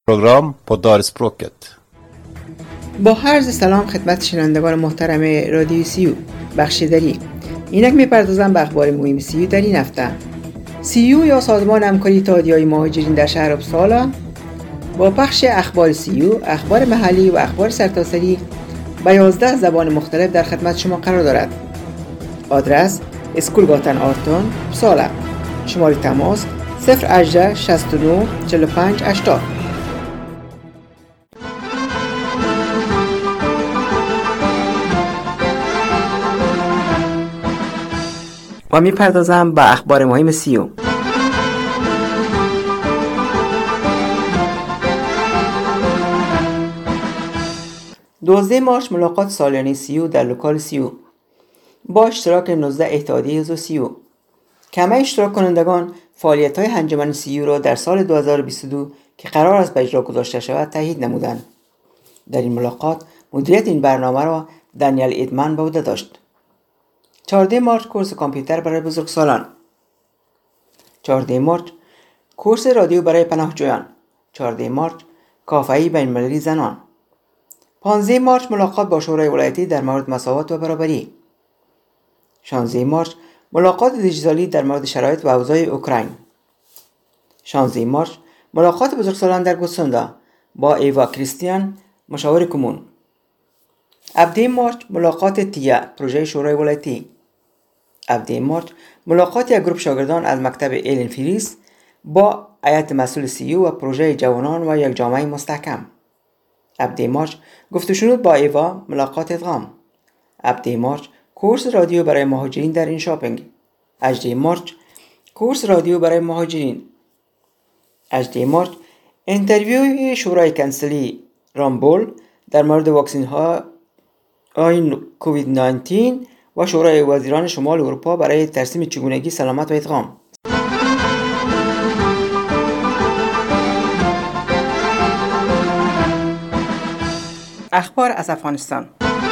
program på dalspråket. با عرض سلام خدمت شنوندگان محترم رادیو سیو بخشیداری. اینک میپردازم به اخبار مهم سیو در این هفته. سیو یا سازمان همکاری اتحادیه‌های مهاجرین در شهر اپسالا با پخش اخبار سیو، اخبار محلی و اخبار سرتاسری به 11 زبان مختلف در خدمت شما قرار دارد. آدرس اسکولگاتن آرتون اپسالا. شماره تماس 018 69 45 80. و میپردازم به اخبار مهم سیو. 12 مارس ملاقات سالیانه سیو در لوکال سیو با اشتراک 19 اتحادیه عضو سیو. کمه اشتراک کنندگان فعالیت‌های انجمن سیو را در سال 2022 که قرار است به اجرا گذاشته شود تایید نمودند. در این ملاقات مدیریت این برنامه را دانیل ایدمن به عهده داشت. 14 مارس کورس کامپیوتر برای بزرگسالان. 14 مارس کورس رادیو برای پناهجویان. 14 مارس کافه‌ای بین‌المللی زنان. 15 مارس ملاقات با شورای ولایتی در مورد مساوات و برابری. 16 مارس ملاقات دیجیتالی در مورد شرایط و اوضاع اوکراین. 16 مارس ملاقات بزرگسالان در گوسوندا با ایوا کریستیان مشاور کمون. 17 مارس ملاقات تیا پروژه شورای ولایتی. 17 مارس ملاقات یک گروه شاگردان از مکتب ایلن فریس با هیئت مسئول سیو و پروژه جوانان و یک جامعه مستحکم. 17 مارس گفت و شنود با ایوا ملاقات ادغام. 17 مارس کورس رادیو برای مهاجرین در این شاپینگ. 18 مارس کورس رادیو برای مهاجرین. 18 مارس انترویوی شورای کنسلی رامبول در مورد واکسین ها کووید 19 و شورای وزیران شمال اروپا برای ترسیم چگونگی سلامت و ادغام. اخبار از افغانستان.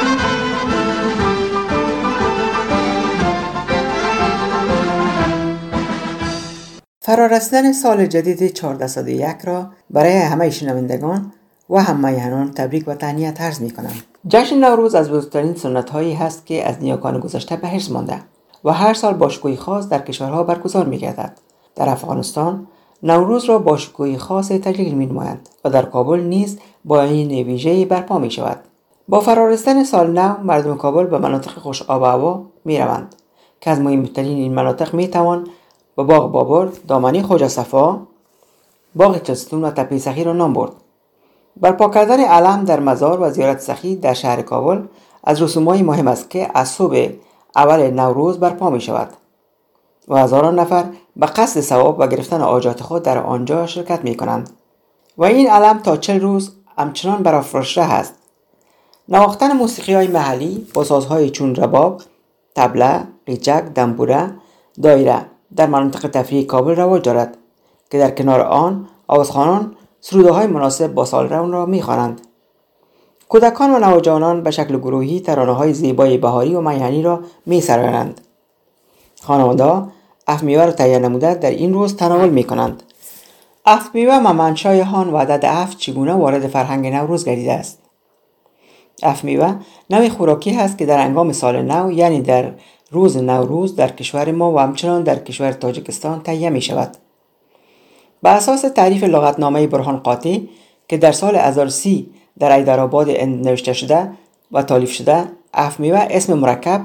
فرارسیدن سال جدید 1401 را برای همه شنوندگان و همه میهنان تبریک و تهنیت عرض می‌کنم. جشن نوروز از بزرگترین سنت‌هایی است که از نیاکان گذشته به ارث مانده و هر سال با شکوهی خاص در کشورها برگزار می‌گردد. در افغانستان نوروز را با شکوهی خاص تجلیل می‌نمایند و در کابل نیز با این ویژه‌ای برپا می‌شود. با فرارسیدن سال نو مردم کابل به مناطق خوش آب و هوا می‌روند که از مهمترین این مناطق می‌توان به باغ بابر، دامنی خواجه صفا، باغ چلستون و تپه سخی را نام برد. برپا کردن علم در مزار و زیارت سخی در شهر کابل از رسوم‌های مهم است که از صبح اول نوروز برپا می شود و هزاران نفر به قصد ثواب و گرفتن حاجات خود در آنجا شرکت می کنند و این علم تا 40 روز همچنان برافراشته است. نواختن موسیقی‌های محلی با سازهای چون رباب، طبله، قیچک، دنبوره، دایره در مناطق تفریحی کابل رواج دارد که در کنار آن آوازخوانان سروده‌های مناسب با سال‌رو را می‌خوانند. کودکان و نوجوانان به شکل گروهی ترانه‌های زیبای بهاری و میهنی را می‌سرایانند. خانواده‌ها عفت میوه را تهیه نموده در این روز تناول می‌کنند. عفت میوه منشأ آن و عدد عفت چگونه وارد فرهنگ نوروز گردیده است. عفت میوه نوعی خوراکی است که در هنگام سال نو یعنی در روز نوروز در کشور ما و همچنان در کشور تاجیکستان تهیه می‌شود. به اساس تعریف لغتنامه برهان قاطع که در سال 1030 در حیدرآباد نوشته شده و تالیف شده، عفت میوه اسم مرکب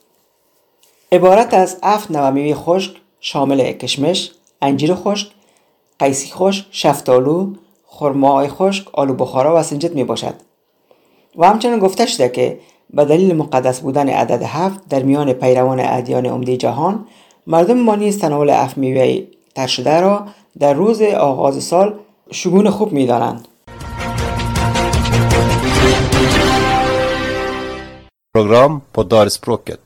عبارت از 7 نوع میوه خشک شامل کشمش، انجیر خشک، قیسی خشک، شفتالو، خرماهای خشک، آلو بخارا و سنجد می باشد. و همچنین گفته شده که به دلیل مقدس بودن عدد 7 در میان پیروان ادیان عمده جهان، مردم ما نیز تناول عفت میوه تر شده را در روز آغاز سال شگون خوب می دانند. Program på dalspråket.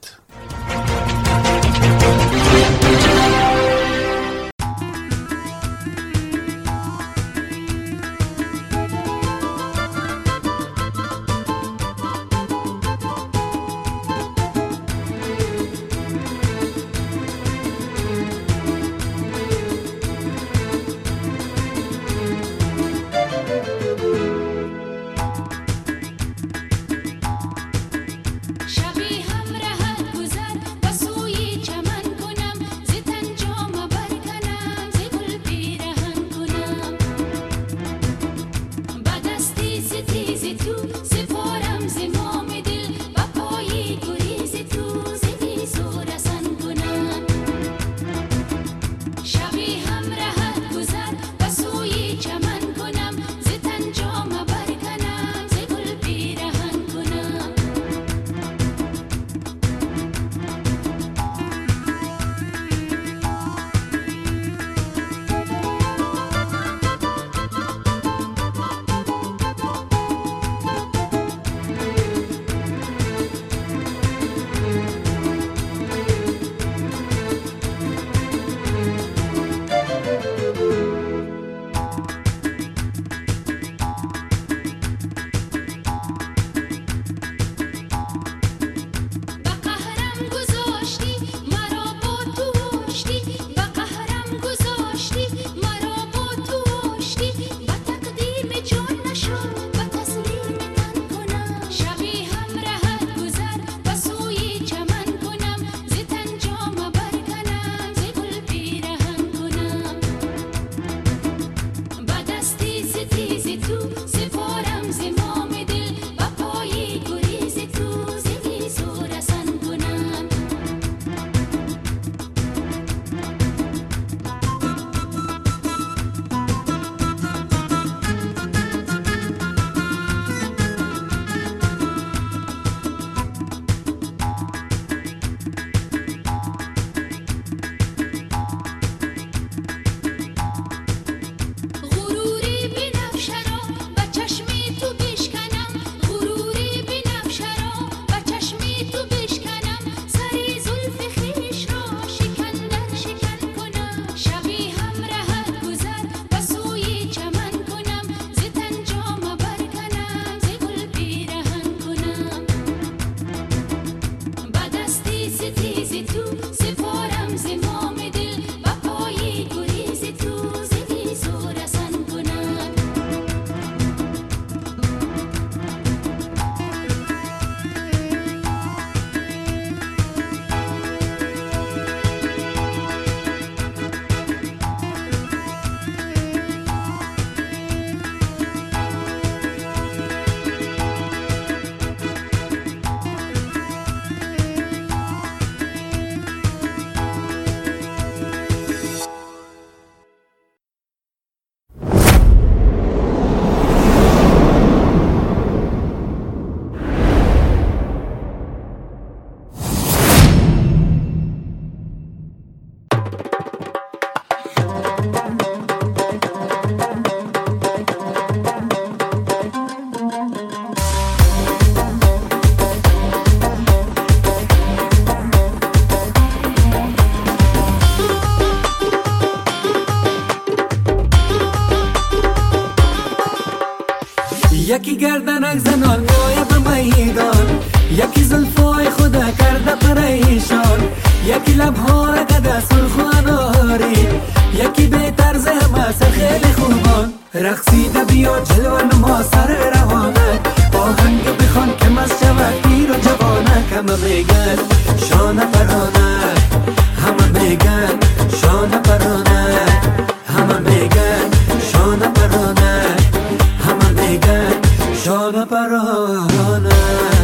یکی گردنک زنان میآید به میدان، یکی زلفای خدا کرده پریشان، یکی لبها را کده سرخ و اناری، یکی به طرز همه سر خیلی خوبان. رقصیده بیا جلوه نما سر روانک، آهنگ بخوان که مست شود پیر و جوانک. همه میگن شانه پرانک، همه میگن شانه پرانک، همه میگن شانه پرانک، همه میگن شانه پرانک.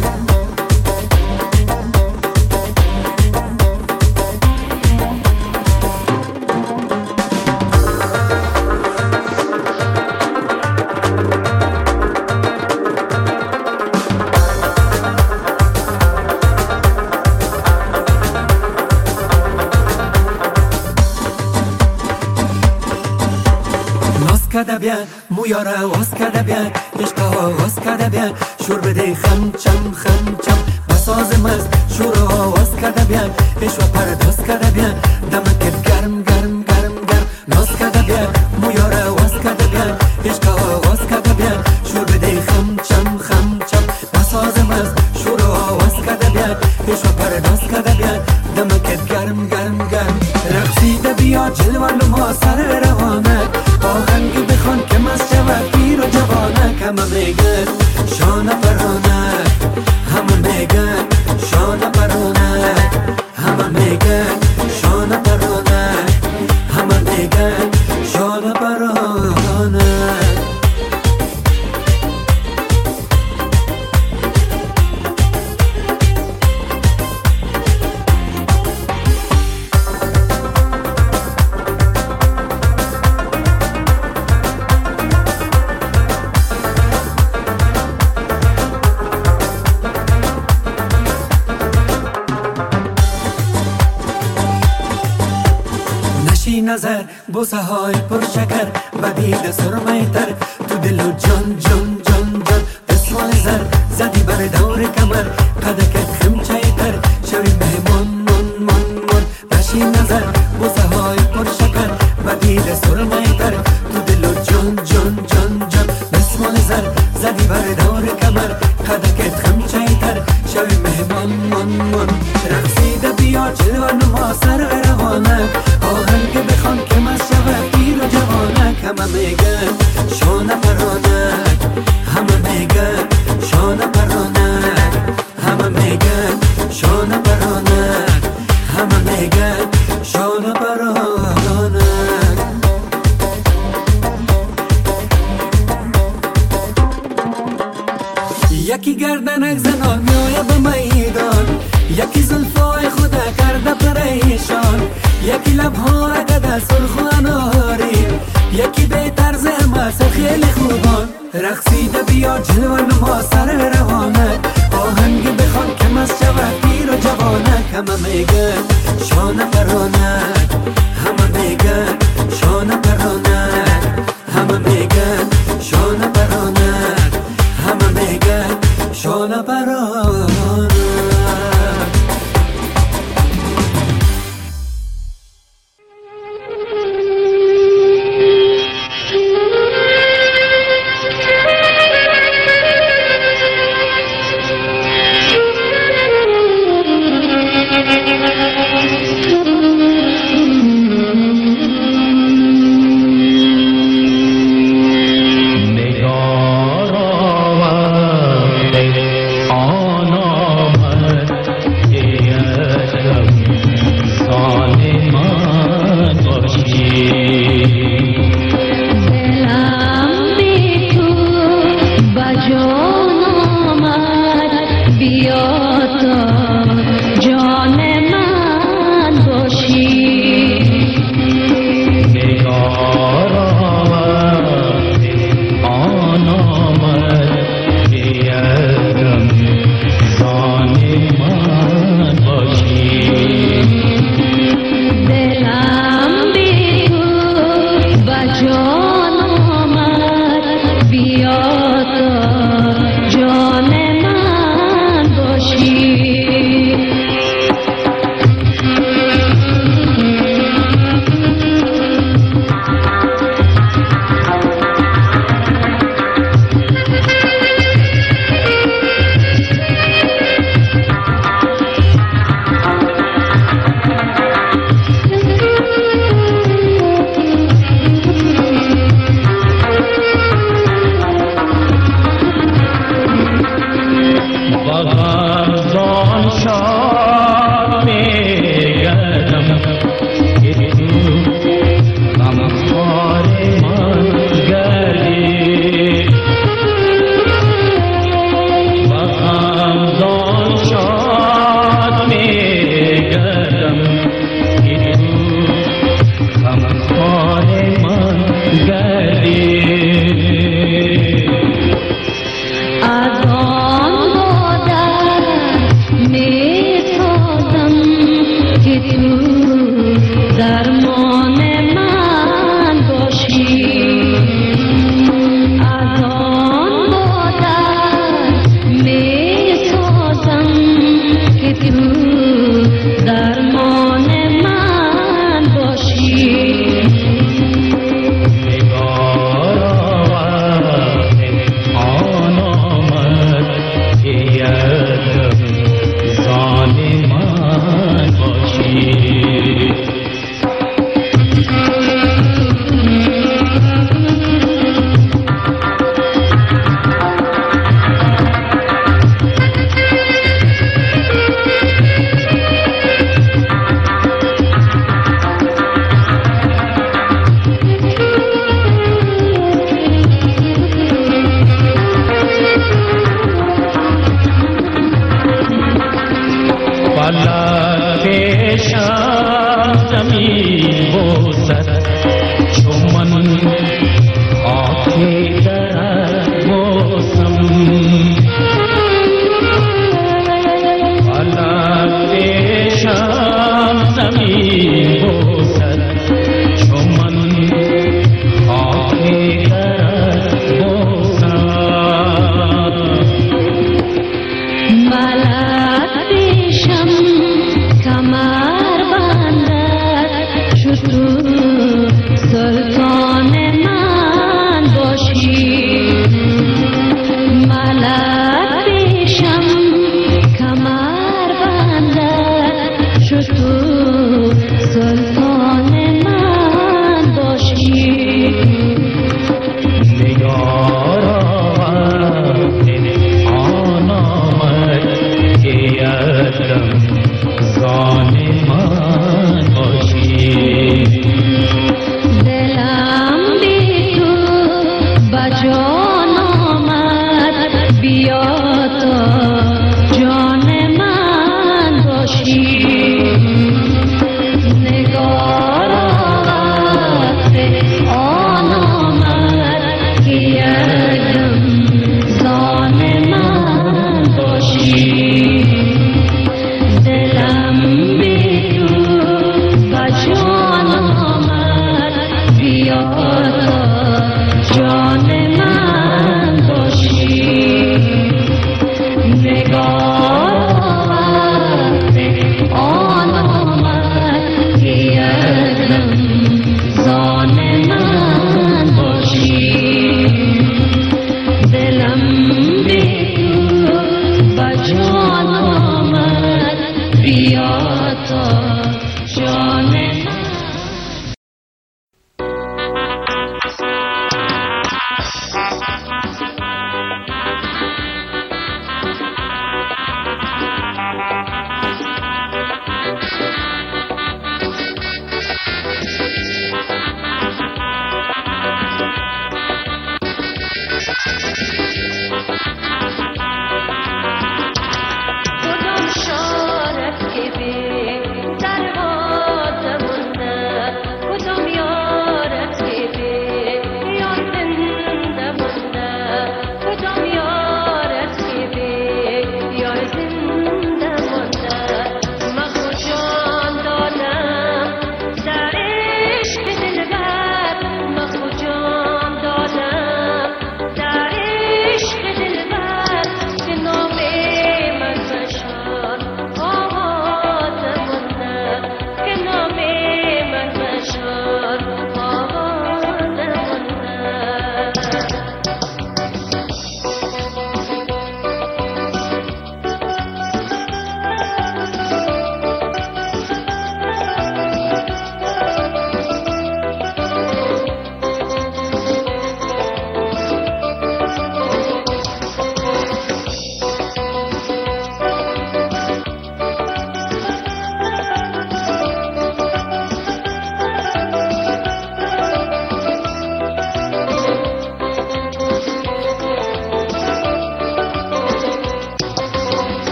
کده بیا مویارا واس کده بیا، عشقا واس کده بیا، شور بده خم چم خم چم بساز مست شورا واس کده بیا، عشق پرداز کده بیا، دمکت گرم گرم گرم گرم ناز کده بیا، مویارا واس کده بیا، عشقا واس کده بیا، شور بده خم چم خم چم بساز مست شورا واس کده بیا، عشق پرداز کده بیا، دمکت گرم گرم گرم. رقصیده بیا جلوه نما سر روانک، آهنگی بخوان که مست شود پیر و جوانک. همه میگن شانه پرانک، همه میگن شانه پرانک، همه میگن شانه پرانک، همه میگن شانه پرانک. نظر بوسه های پر شکر بدید سرمه تر، تو دل و جان جان جان جان دستمال زر زدی بر دور کمر، قدکت خمچه تر شوی مهمان من من من. نشی نظر بوسه های پر شکر بدید سرمه تر، تو دل و جان جان جان جان دستمال زر زدی بر دور کمر، قدکت خمچه تر شوی مهمان من من. رقصیده بیا جلوه نما سر روانک، آهنگ بخوان که مست شود پیر و جوانک. همه میگن شانه پرانک، همه میگن شانه پرانک، همه میگن شانه پرانک، همه میگن شانه پرانک. یکی گردنک زنان میآید به میدان، یکی زلفای خدا کرده پریشان، یکی لبها را کده سرخ و اناری، یکی به طرز مست خیلی خوبان. رقصیده بیا جلوه نما سر روانک، آهنگ بخوان که مست شود پیر و جوانک. همه میگن شانه پرانک، همه میگن شانه پرانک، همه میگن شانه پرانک، همه میگن شانه پرانک.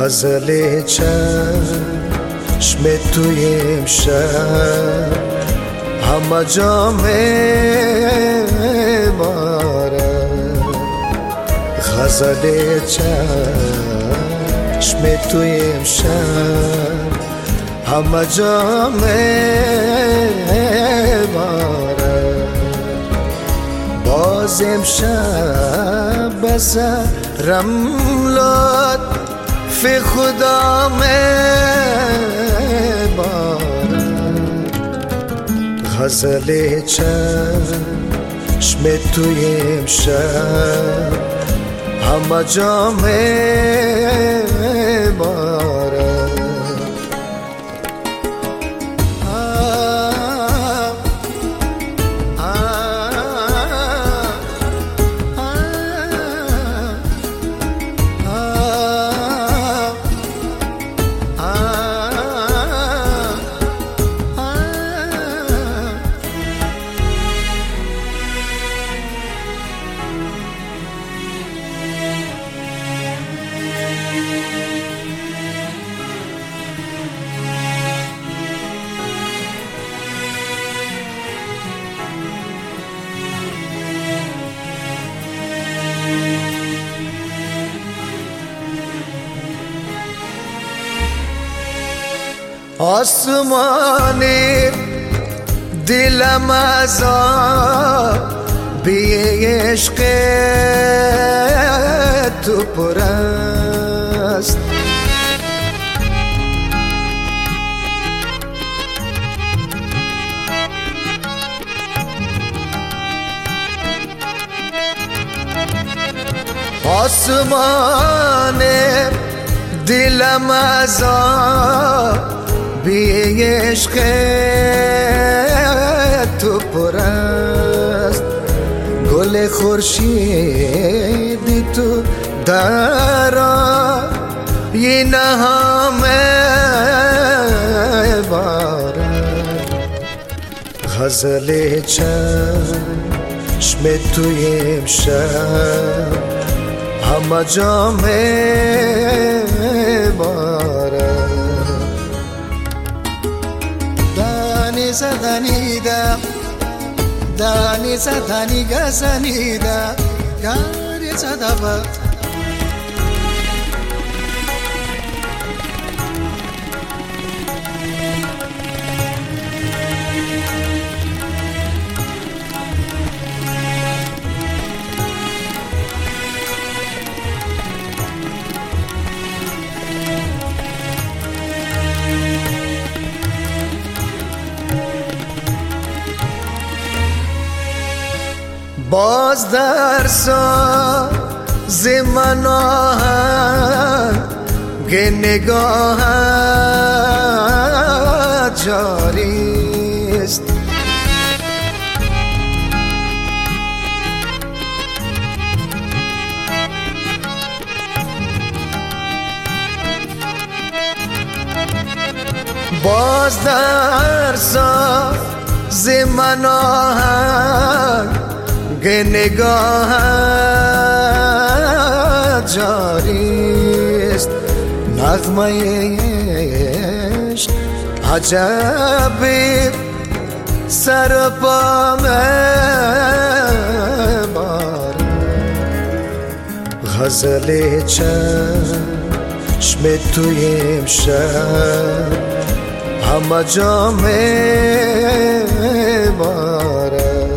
غزل چشم توی امشب همه جا میبارد غزل چشم توی امشب همه جا میبارد باز امشب بس رملات فی خدا میبارد غزل چشم توی امشب همه جا میبارد آسمانی دلم از بی عشق تو پر است آسمان دلم از بی عشق تو پر است گل خورشیدی تو در این همه بارد غزل چشم توی امشب همه جا میبارد زدنیدم دانی زدنی گزنیدم گاری زدبت باز در ساز من آهنگ نگاهت جاری است باز در ساز من آهنگ نگاهت جاری است نغمه عشق عجبی سر پا میبارد غزل چشم توی امشب همه جا میبارد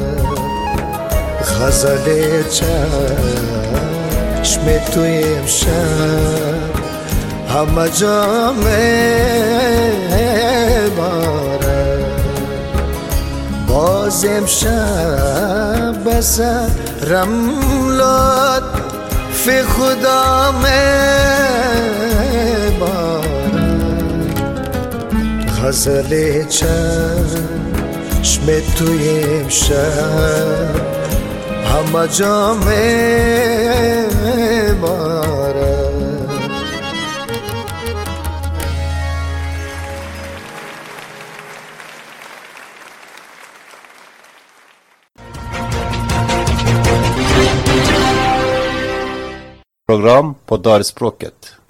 غزل چشم توی امشب همه جا میبارد باز امشب بس رملات فی خدا میبارد غزل چشم توی امشب همه جا میبارد Program på Darspråket.